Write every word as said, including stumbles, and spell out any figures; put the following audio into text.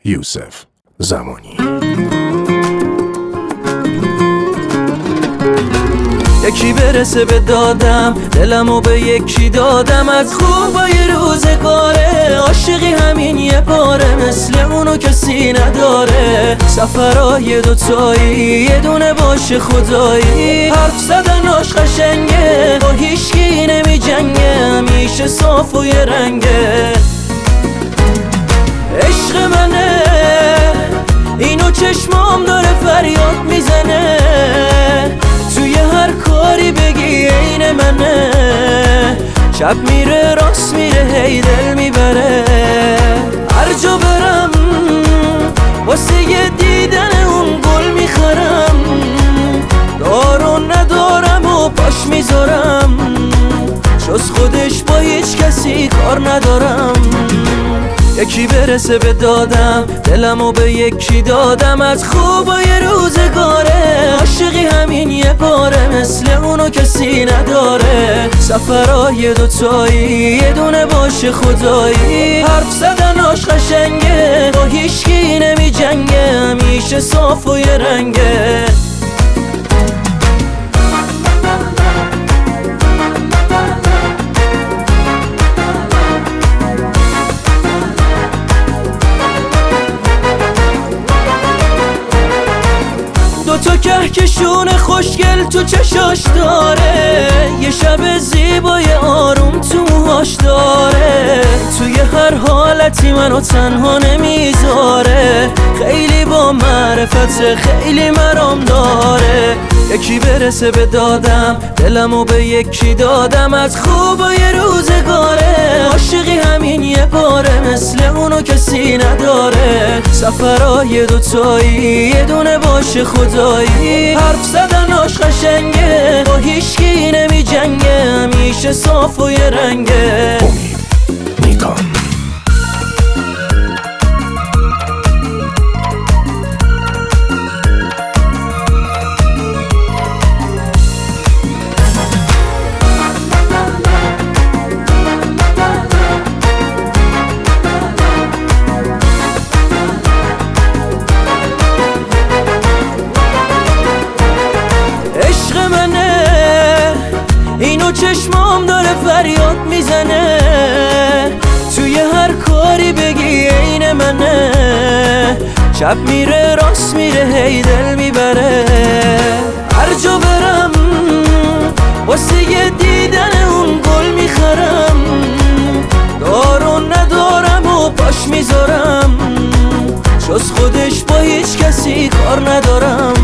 یوسف زمانی. یکی برسه به دادم، دلمو به یکی دادم. از خوبای روزگاره عاشقی همین یه باره، مثل اونو کسی نداره. سفرهای دوتایی یه دونه باشه خدایی. حرف زدناش قشنگه، با هیچکی نمی جنگه، همیشه صاف و یه رنگه. عشق منه اینو چشمام داره فریاد میزنه. توی هر کاری بگی عین منه، چپ میره راست میره هی دل میبره. هر جا برم واسه یه دیدن اون گل میخرم. دارو ندارم و پاش میذارم، جز خودش با هیچ کسی کار ندارم. یکی برسه به دادم، دلمو به یکی دادم. از خوبای روزگاره عاشقی همین یه باره، مثل اونو کسی نداره. سفرهای دوتایی یه دونه باشه خدایی. حرف زدناش قشنگه، با هیچکی نمی جنگه، همیشه صاف و یه رنگه. تو کهکشون خوشگل تو چشاش داره، یه شب زیبای آروم تو موهاش داره. توی هر حالتی منو تنها نمیذاره، خیلی با معرفت خیلی مرام داره. یکی برسه به دادم، دلمو به یکی دادم. از خوبای روزگاره عاشقی همین یه باره، مثل اونو کسی نداره. سفرهای دوتایی یه دونه باشه خدایی. حرف زدناش قشنگه، با هیچکی نمی جنگه، همیشه صاف و یه رنگه. امید نیکان. اینو چشمام داره فریاد میزنه. توی هر کاری بگی عین منه، چپ میره راست میره هی دل میبره. هر جا برم واسه یه دیدن اون گل میخرم. دارو ندارم و پاش میذارم، جز خودش با هیچ کسی کار ندارم.